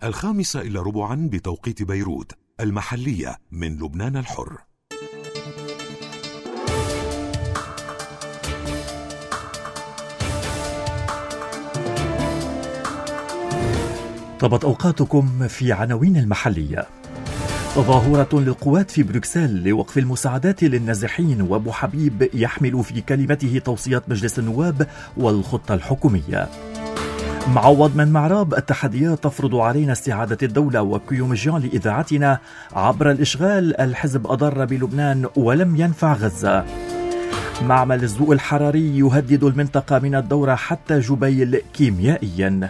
5:15 بتوقيت بيروت. المحلية من لبنان الحر. طابت أوقاتكم في عناوين المحلية. تظاهرة للقوات في بروكسل لوقف المساعدات للنازحين، وأبو حبيب يحمل في كلمته توصيات مجلس النواب والخطة الحكومية. معوض من معراب: التحديات تفرض علينا استعادة الدولة، وكيومجيان لإذاعتنا عبر الإشغال: الحزب أضر بلبنان ولم ينفع غزة. معمل الزوء الحراري يهدد المنطقة من الدورة حتى جبيل كيميائيا.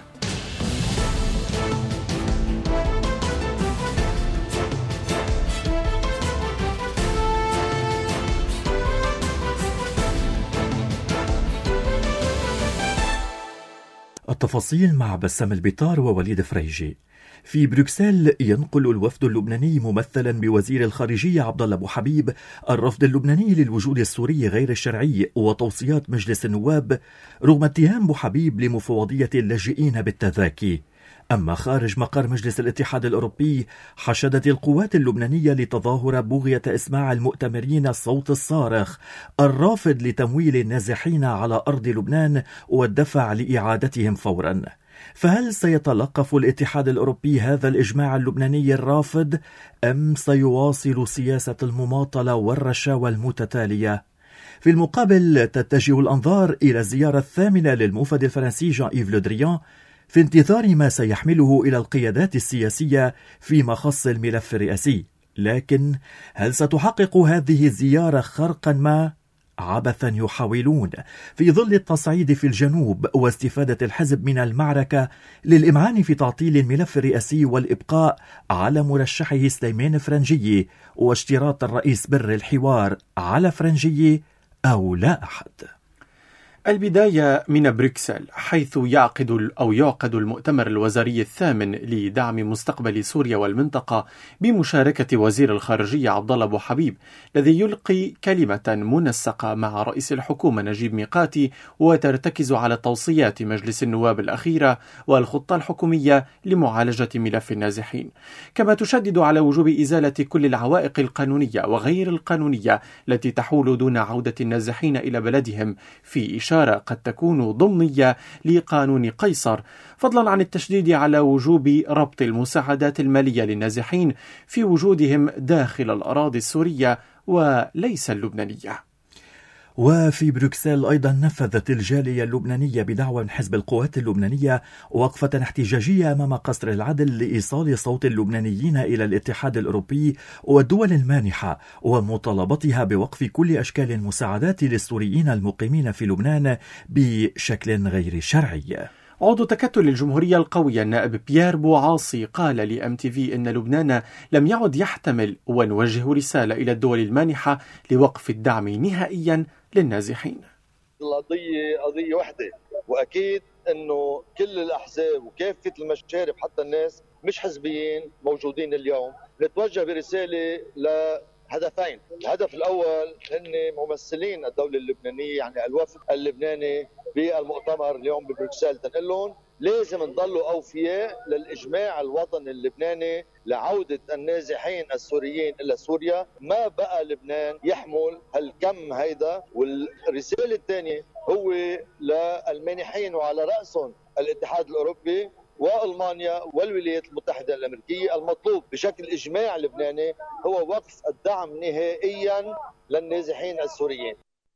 التفاصيل مع بسام البطار ووليد فريجي. في بروكسل ينقل الوفد اللبناني ممثلا بوزير الخارجية عبدالله أبو حبيب الرفض اللبناني للوجود السوري غير الشرعي وتوصيات مجلس النواب، رغم اتهام أبو حبيب لمفوضية اللاجئين بالتذاكي. أما خارج مقر مجلس الاتحاد الأوروبي، حشدت القوات اللبنانية لتظاهر بغية إسماع المؤتمرين الصوت الصارخ الرافض لتمويل النازحين على أرض لبنان والدفع لإعادتهم فورا. فهل سيتلقف الاتحاد الأوروبي هذا الإجماع اللبناني الرافض، أم سيواصل سياسة المماطلة والرشاوى المتتالية؟ في المقابل تتجه الأنظار إلى الزيارة الثامنة للموفد الفرنسي جان إيف لو دريان في انتظار ما سيحمله إلى القيادات السياسية في مخص الملف الرئاسي. لكن هل ستحقق هذه الزيارة خرقا ما؟ عبثا يحاولون في ظل التصعيد في الجنوب واستفادة الحزب من المعركة للإمعان في تعطيل الملف الرئاسي والإبقاء على مرشحه سليمان فرنجية، واشتراط الرئيس بر الحوار على فرنجية أو لا أحد. البداية من بروكسل، حيث يعقد المؤتمر الوزاري الثامن لدعم مستقبل سوريا والمنطقة بمشاركة وزير الخارجية عبدالله أبو حبيب، الذي يلقي كلمة منسقة مع رئيس الحكومة نجيب ميقاتي، وترتكز على توصيات مجلس النواب الأخيرة والخطة الحكومية لمعالجة ملف النازحين، كما تشدد على وجوب إزالة كل العوائق القانونية وغير القانونية التي تحول دون عودة النازحين إلى بلدهم، في إشارة قد تكون ضمنية لقانون قيصر، فضلا عن التشديد على وجوب ربط المساعدات المالية للنازحين في وجودهم داخل الأراضي السورية وليس اللبنانية. وفي بروكسل أيضا نفذت الجالية اللبنانية بدعوى من حزب القوات اللبنانية وقفة احتجاجية أمام قصر العدل لإيصال صوت اللبنانيين إلى الاتحاد الأوروبي والدول المانحة ومطالبتها بوقف كل أشكال المساعدات للسوريين المقيمين في لبنان بشكل غير شرعي. عضو تكتل الجمهورية القوية النائب بيير بوعاصي قال لMTV إن لبنان لم يعد يحتمل، ونوجه رسالة إلى الدول المانحة لوقف الدعم نهائيا للنازحين. القضية قضية واحدة، وأكيد أنه كل الأحزاب وكافة المشارب حتى الناس مش حزبيين موجودين اليوم نتوجه برسالة لهدفين. الهدف الأول هن ممثلين الدولة اللبنانية، يعني الوفد اللبناني بالمؤتمر اليوم ببروكسل، تنقل لهم لازم نضلوا أوفياء للإجماع الوطني اللبناني لعودة النازحين السوريين إلى سوريا. ما بقى لبنان يحمل هالكم هيدا. والرسالة الثانية هو للمانحين وعلى رأسهم الاتحاد الأوروبي وألمانيا والولايات المتحدة الأمريكية، المطلوب بشكل إجماع لبناني هو وقف الدعم نهائيا للنازحين السوريين.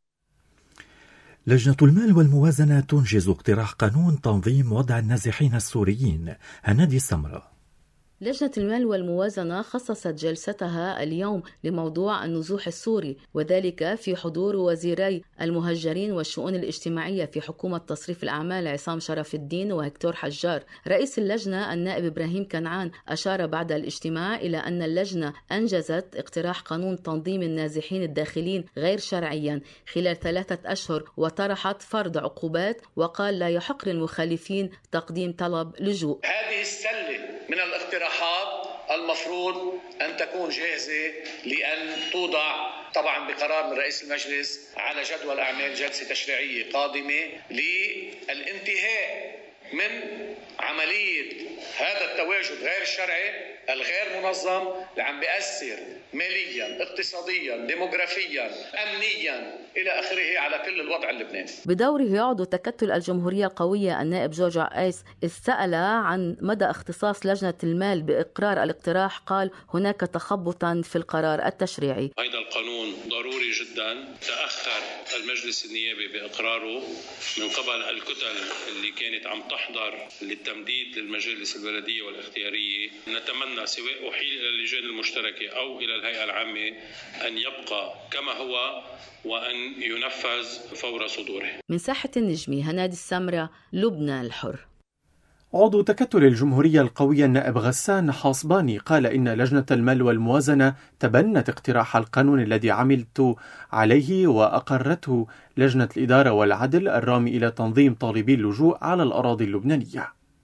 لجنة المال والموازنة تنجز اقتراح قانون تنظيم وضع النازحين السوريين. هنادي السمرة. لجنة المال والموازنة خصصت جلستها اليوم لموضوع النزوح السوري، وذلك في حضور وزيري المهجرين والشؤون الاجتماعية في حكومة تصريف الأعمال عصام شرف الدين وهكتور حجار. رئيس اللجنة النائب إبراهيم كنعان أشار بعد الاجتماع إلى أن اللجنة أنجزت اقتراح قانون تنظيم النازحين الداخلين غير شرعيا خلال 3 أشهر، وطرحت فرض عقوبات، وقال لا يحق للمخالفين تقديم طلب لجوء. هذه السلة من الاقتراحات المفروض أن تكون جاهزة لأن توضع طبعا بقرار من رئيس المجلس على جدول أعمال جلسة تشريعية قادمة للانتهاء من عملية هذا التواجد غير الشرعي الغير منظم اللي عم بيأثر ماليا، اقتصاديا، ديموغرافيا، أمنيا إلى آخره على كل الوضع اللبناني. بدوره عضو تكتل الجمهورية القوية النائب جورج عقيس استأل عن مدى اختصاص لجنة المال بإقرار الاقتراح. قال هناك تخبطا في القرار التشريعي. هذا القانون ضروري جدا، تأخر المجلس النيابي بإقراره من قبل الكتل اللي كانت عم تحضر للتمديد للمجالس البلدية والاختيارية. نتمنى سواء أحيل إلى اللجان المشتركة أو إلى الهيئة العامة أن يبقى كما هو وأن ينفذ فور صدوره. من ساحة النجمي، هنادي السمرة، لبنان الحر. عضو تكتل الجمهورية القوية النائب غسان حاصباني قال إن لجنة المال والموازنة تبنت اقتراح القانون الذي عملت عليه وأقرته لجنة الإدارة والعدل الرامي إلى تنظيم طالبي اللجوء على الأراضي اللبنانية.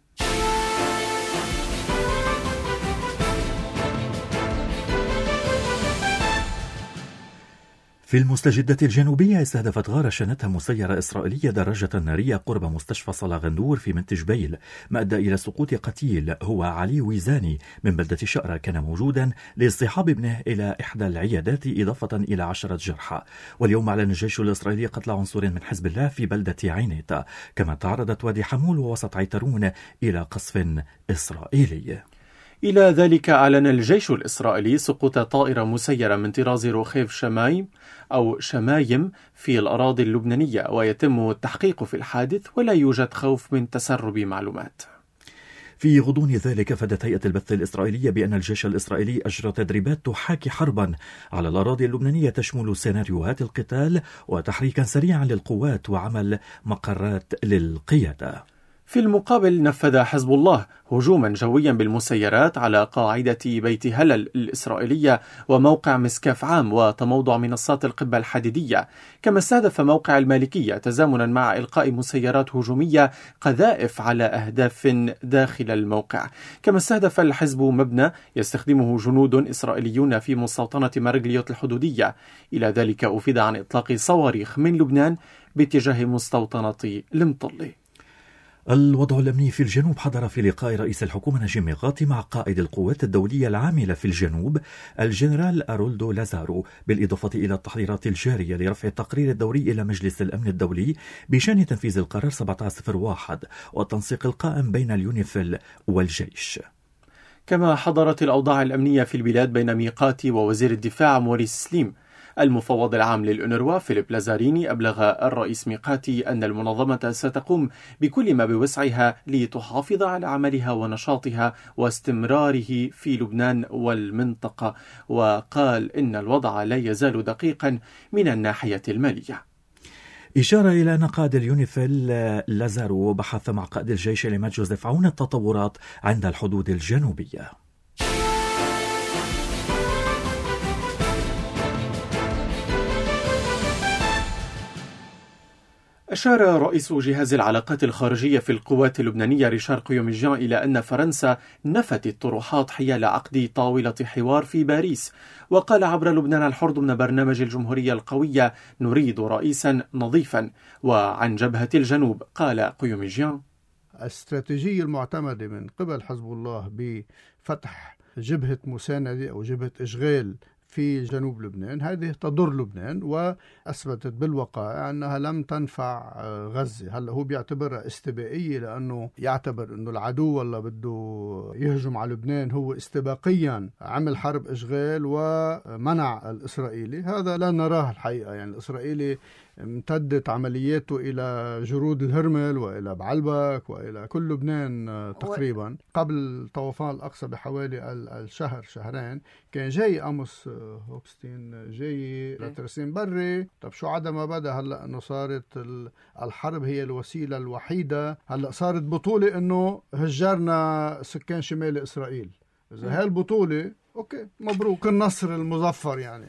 في المستجدة الجنوبية استهدفت غارة شنتها مسيرة إسرائيلية دراجة نارية قرب مستشفى صلاح غندور في منتج بيل، ما أدى إلى سقوط قتيل هو علي ويزاني من بلدة شقرة كان موجودا لاصطحاب ابنه إلى إحدى العيادات إضافة إلى 10 جرحى. واليوم أعلن الجيش الإسرائيلي قتل عنصر من حزب الله في بلدة عينيتا. كما تعرضت وادي حمول ووسط عيترون إلى قصف إسرائيلي. إلى ذلك أعلن الجيش الإسرائيلي سقوط طائرة مسيرة من طراز روخيف شمايم في الأراضي اللبنانية، ويتم التحقيق في الحادث ولا يوجد خوف من تسرب معلومات. في غضون ذلك فادت هيئة البث الإسرائيلية بأن الجيش الإسرائيلي أجرى تدريبات تحاكي حربا على الأراضي اللبنانية تشمل سيناريوهات القتال وتحريكا سريعا للقوات وعمل مقرات للقيادة. في المقابل نفذ حزب الله هجوما جويا بالمسيرات على قاعدة بيت هلل الإسرائيلية وموقع مسكاف عام وتموضع منصات القبة الحديدية، كما استهدف موقع المالكية تزامنا مع إلقاء مسيرات هجومية قذائف على أهداف داخل الموقع. كما استهدف الحزب مبنى يستخدمه جنود إسرائيليون في مستوطنة مرجليوت الحدودية. إلى ذلك أفيد عن إطلاق صواريخ من لبنان باتجاه مستوطنة المطلي. الوضع الأمني في الجنوب حضر في لقاء رئيس الحكومة نجيب ميقاتي مع قائد القوات الدولية العاملة في الجنوب الجنرال أرولدو لازارو، بالإضافة إلى التحضيرات الجارية لرفع التقرير الدوري إلى مجلس الأمن الدولي بشأن تنفيذ القرار 1701 والتنسيق القائم بين اليونيفيل والجيش. كما حضرت الأوضاع الأمنية في البلاد بين ميقاتي ووزير الدفاع موريس سليم. المفوض العام للأونروا فيليب لازاريني أبلغ الرئيس ميقاتي أن المنظمة ستقوم بكل ما بوسعها لتحافظ على عملها ونشاطها واستمراره في لبنان والمنطقة، وقال إن الوضع لا يزال دقيقا من الناحية المالية. إشارة إلى أن قائد اليونيفيل لازارو بحث مع قائد الجيش العماد جوزيف عون التطورات عند الحدود الجنوبية. أشار رئيس جهاز العلاقات الخارجية في القوات اللبنانية ريشار قيومجيان إلى أن فرنسا نفت الطروحات حيال عقد طاولة حوار في باريس، وقال عبر لبنان الحر ضمن برنامج الجمهورية القوية: نريد رئيسا نظيفا. وعن جبهة الجنوب قال قيومجيان: الاستراتيجية المعتمدة من قبل حزب الله بفتح جبهة مساندة أو جبهة إشغال في جنوب لبنان هذه تضر لبنان، وأثبتت بالوقائع أنها لم تنفع غزة. هلا هو بيعتبرها استباقية لأنه يعتبر أنه العدو والله بده يهجم على لبنان هو استباقيا عمل حرب إشغال ومنع الإسرائيلي. هذا لا نراه الحقيقة، يعني الإسرائيلي امتدت عملياته إلى جرود الهرمل وإلى بعلبك وإلى كل لبنان تقريبا. قبل طوفان الأقصى بحوالي الشهر شهرين كان جاي أموس هوكستين جاي لترسيم بري. طب شو عدا ما بدأ هلأ أنه صارت الحرب هي الوسيلة الوحيدة. هلأ صارت بطولة أنه هجرنا سكان شمال إسرائيل. إذا هاي البطولة أوكي مبروك النصر المظفر. يعني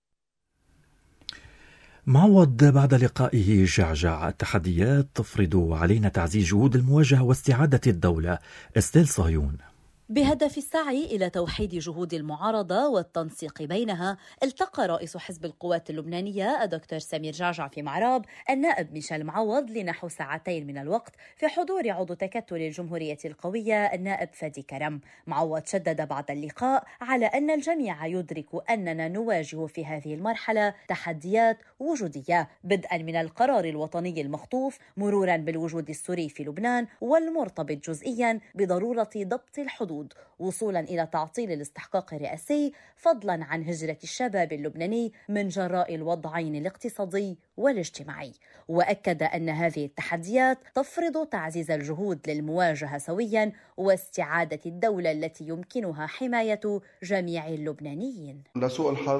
معوض بعد لقائه جعجع: التحديات تفرض علينا تعزيز جهود المواجهة واستعادة الدولة. استيل صهيون. بهدف السعي إلى توحيد جهود المعارضة والتنسيق بينها، التقى رئيس حزب القوات اللبنانية الدكتور سمير جعجع في معراب النائب ميشيل معوض لنحو ساعتين من الوقت في حضور عضو تكتل الجمهورية القوية النائب فادي كرم. معوض شدد بعد اللقاء على أن الجميع يدرك أننا نواجه في هذه المرحلة تحديات وجودية، بدءا من القرار الوطني المخطوف مرورا بالوجود السوري في لبنان والمرتبط جزئيا بضرورة ضبط الحدود، وصولا إلى تعطيل الاستحقاق الرئاسي، فضلا عن هجرة الشباب اللبناني من جراء الوضعين الاقتصادي والاجتماعي. وأكد أن هذه التحديات تفرض تعزيز الجهود للمواجهة سويا واستعادة الدولة التي يمكنها حماية جميع اللبنانيين. لسوء الحظ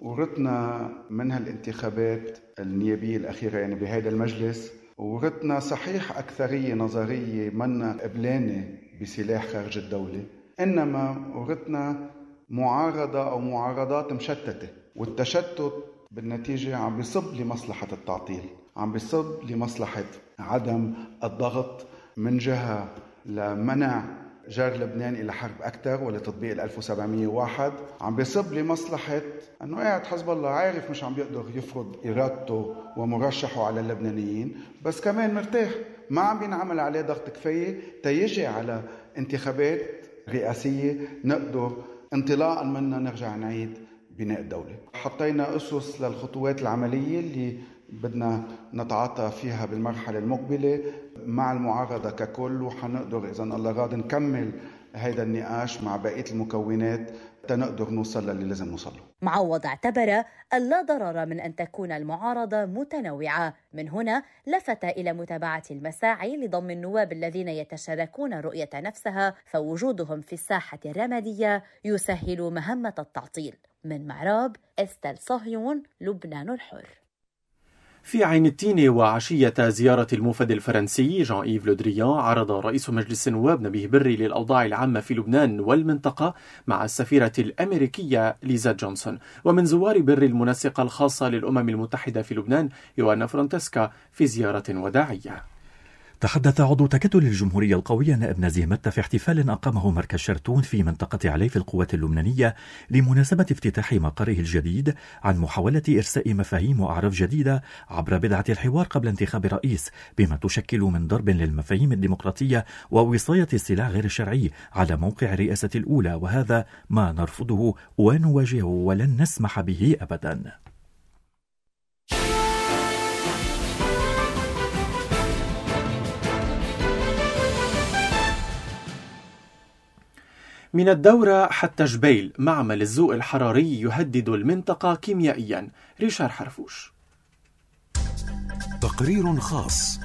ورثنا من هالانتخابات النيابية الأخيرة يعني بهذا المجلس، ورثنا صحيح أكثرية نظرية منا قبلانة بسلاح خارج الدولة، إنما ورثنا معارضة أو معارضات مشتتة، والتشتت بالنتيجة عم بيصب لمصلحة التعطيل، عم بيصب لمصلحة عدم الضغط من جهة لمنع جر لبنان إلى حرب أكثر ولتطبيق 1701، عم بيصب لمصلحة أنه قاعد حزب الله عارف مش عم بيقدر يفرض إرادته ومرشحه على اللبنانيين، بس كمان مرتاح ما عم بينعمل عليه ضغط كفاية تيجي على انتخابات رئاسية نقدر انطلاقا منها نرجع نعيد بناء الدولة. حطينا أسس للخطوات العملية اللي بدنا نتعاطى فيها بالمرحلة المقبلة مع المعارضة ككل، وحنقدر إذن الله راض نكمل هذا النقاش مع بقية المكونات تنقدر نوصل للي لازم نوصله. معوض اعتبر اللا ضرر من أن تكون المعارضة متنوعة، من هنا لفت إلى متابعة المساعي لضم النواب الذين يتشاركون الرؤية نفسها، فوجودهم في الساحة الرمادية يسهل مهمة التعطيل. من معراب، استل صهيون، لبنان الحر. في عين التين وعشية زيارة الموفد الفرنسي جان إيف لو دريان، عرض رئيس مجلس النواب نبيه بري للأوضاع العامة في لبنان والمنطقة مع السفيرة الأمريكية ليزا جونسون، ومن زوار بري المنسقة الخاصة للأمم المتحدة في لبنان يوانا فرانتسكا في زيارة وداعية. تحدث عضو تكتل الجمهورية القوية نائب نزيه متى في احتفال أقامه مركز شرتون في منطقة عليف القوات اللبنانية لمناسبة افتتاح مقره الجديد عن محاولة إرساء مفاهيم وأعراف جديدة عبر بدعة الحوار قبل انتخاب رئيس، بما تشكل من ضرب للمفاهيم الديمقراطية ووصاية السلاح غير الشرعي على موقع الرئاسة الأولى، وهذا ما نرفضه ونواجهه ولن نسمح به أبدا. من الدورة حتى جبيل، معمل الذوق الحراري يهدد المنطقة كيميائيا. ريشار حرفوش. تقرير خاص.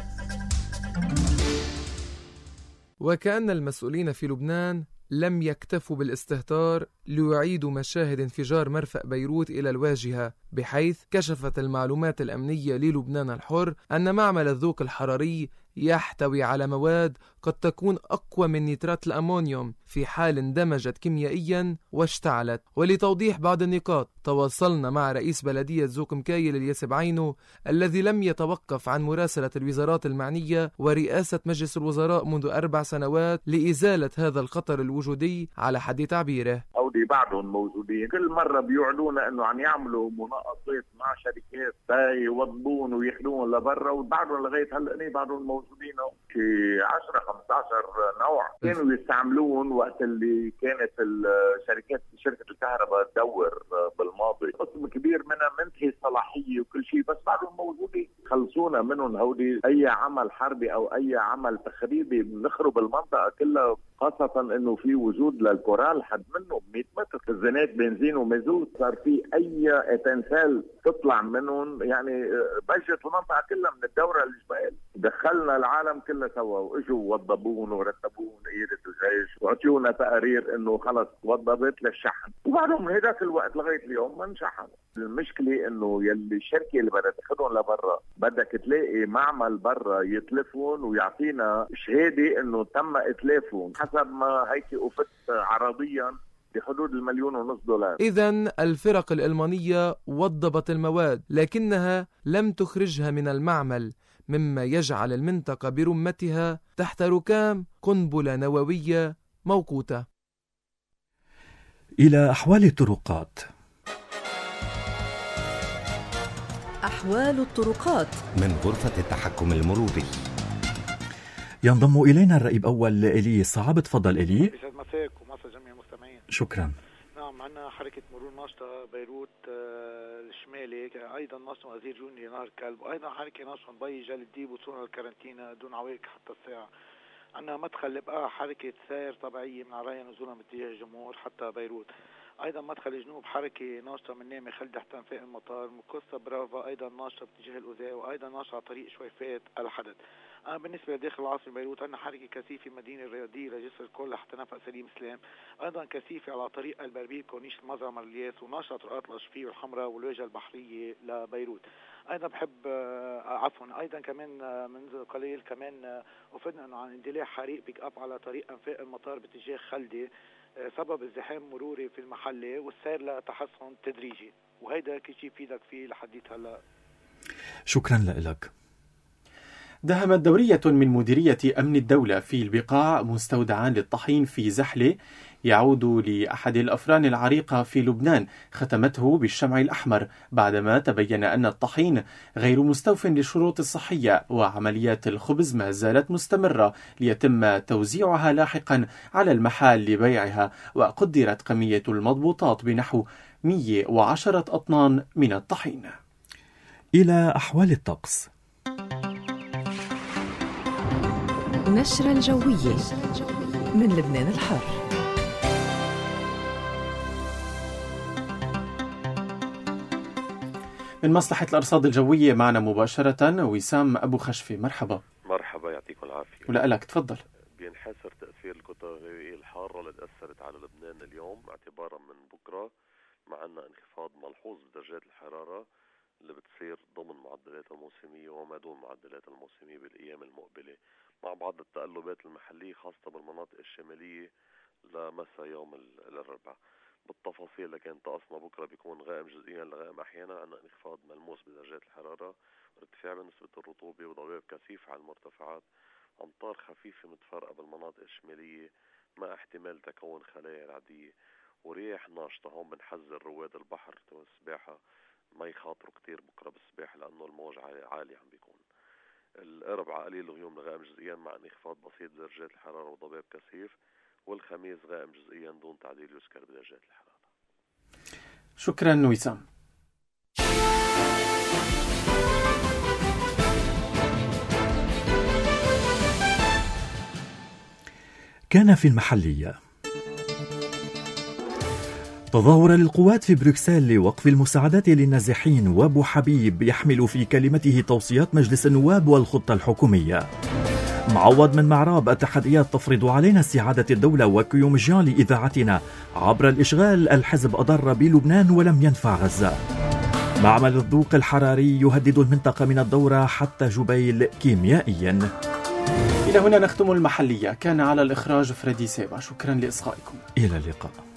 وكأن المسؤولين في لبنان لم يكتفوا بالاستهتار ليعيدوا مشاهد انفجار مرفأ بيروت إلى الواجهة، بحيث كشفت المعلومات الأمنية للبنان الحر أن معمل الذوق الحراري يحتوي على مواد قد تكون أقوى من نيترات الأمونيوم في حال اندمجت كيميائيا واشتعلت. ولتوضيح بعض النقاط تواصلنا مع رئيس بلدية زوق مكايل الياس بعينه، الذي لم يتوقف عن مراسلة الوزارات المعنية ورئاسة مجلس الوزراء منذ 4 سنوات لإزالة هذا الخطر الوجودي على حد تعبيره. أودي بعضهم موجودين، كل مرة بيعلنوا أنه عم يعملوا مناقصات مع شركات يوضبون ويخلون لبرا، وبعضهم لغاية هلأ بعضهم موجودين في 10-15 نوع كانوا يستعملون وقت اللي كانت شركة الكهرباء تدور بالماضي. قسم كبير منها منتهي صلاحية وكل شيء، بس بعضهم موجودين. خلصونا منهم هودي. أي عمل حربي أو أي عمل تخريبي بنخرب المنطقة كلها، خاصة انه في وجود للكورال حد منه ب100 متر، خزانات بنزين ومازوت، صار في اي تنسال تطلع منهم، يعني بجت المنطقة كلها من الدورة الجبال. دخلنا العالم كله سوا واجوا وضبون ورتبون قيادة الجيش وعطيونا تقارير انه خلص وضبت للشحن، وبعدهم من هذاك الوقت لغاية اليوم ما انشحن. المشكلة انه يلي الشركة اللي بدها تاخذهم لبرا بدك تلاقي معمل برا يتلفون ويعطينا شهادة انه تم اتلافهم حسب ما هيك افت عرضيا بحدود $1.5 مليون. إذن الفرق الألمانية وضبت المواد لكنها لم تخرجها من المعمل، مما يجعل المنطقة برمتها تحت ركام قنبلة نووية موقوتة. إلى أحوال الطرقات. أحوال الطرقات من غرفة التحكم المروري. ينضم إلينا الرئيب أول إلي صعب. تفضل إلي. يسعد مساك ومسا جميع المستمعين. شكرا. نعم، عندنا حركة مرور ناشطة بيروت الشمالي، أيضا ناشطة وزير جوني نهر كلب، وأيضا حركة ناشطة بي جل الديب وصولنا الكارنتينا دون عوائق حتى الساعة. عندنا مدخل بقى حركة سير طبيعية من عرايا نزولا باتجاه الجمهور حتى بيروت. أيضا مدخل جنوب حركة ناشطة من نامي خلد حتى انفاق المطار، مقصة برافا أيضا ناشطة باتجاه الأوزاع، وأيضا ناشطة على طريق شويفات الحدد. بالنسبة لداخل العاصمة بيروت عندنا حركة كثيفة مدينة الرياضية لجسر الكل حتى نفق سليم سلام، أيضا كثيفة على طريق البربيل كورنيش المزرعة مرلياس، وناشطة طرقات الأشفية والحمراء والواجهة البحرية لبيروت. أيضا بحب أيضا كمان منذ قليل كمان وفدنا أنه عن اندلاع حريق بيك أب على طريق أنفاق المطار باتجاه خلدي، سبب ازدحام مروري في المحلة والسير لتحسن تدريجي، وهيدا كل شيء فيدك فيه لحديت هلا. شكرا لك. دهمت دورية من مديرية أمن الدولة في البقاع مستودعا للطحين في زحلة يعود لأحد الأفران العريقة في لبنان، ختمته بالشمع الأحمر بعدما تبين أن الطحين غير مستوف للشروط الصحية، وعمليات الخبز ما زالت مستمرة ليتم توزيعها لاحقا على المحال لبيعها، وقدرت كمية المضبوطات بنحو 110 أطنان من الطحين. إلى أحوال الطقس. نشرة الجوية من لبنان الحر. من مصلحة الأرصاد الجوية معنا مباشرة وسام أبو خشفي. مرحبا. مرحبا، يعطيكم العافية. ولك تفضل. بينحسر تأثير الكتل الهوائية الحارة اللي تأثرت على لبنان اليوم اعتبارا من بكرة، مع أن انخفاض ملحوظ بدرجات الحرارة اللي بتصير ضمن معدلات الموسمية وما دون معدلات الموسمية بالأيام المقبلة، مع بعض التقلبات المحلية خاصة بالمناطق الشمالية لمساء يوم الأربعاء. بالتفاصيل لكن طقسنا بكرة بيكون غائم جزئيا لغائم أحيانا، عندنا انخفاض ملموس بدرجات الحرارة، ارتفاع بنسبة الرطوبة وضباب كثيف على المرتفعات، أمطار خفيفة متفرقة بالمناطق الشمالية مع احتمال تكون خلايا رعدية، ورياح ناشطة. هون بنحذر رواد البحر والسباحة ما يخاطروا كتير بكرة بالسباحة لأنه الموج عالي عم بيكون. الأربعاء قليل الغيوم لغائم جزئيا مع انخفاض بسيط بدرجات الحرارة وضباب كثيف، والخميس غائم جزئيا دون تعديل يذكر بدرجات الحرارة. شكرا وسام. كان في المحلية. تظاهر للقوات في بروكسل لوقف المساعدات للنازحين، وابو حبيب يحمل في كلمته توصيات مجلس النواب والخطة الحكومية. معوض من معراب: التحديات تفرض علينا استعادة الدولة وكيومجان لإذاعتنا عبر الإشغال، الحزب أضر بلبنان ولم ينفع غزة. معمل الذوق الحراري يهدد المنطقة من الدورة حتى جبيل كيميائيا. إلى هنا نختم المحلية. كان على الإخراج فريدي سيبا. شكرا لإصغائكم. إلى اللقاء.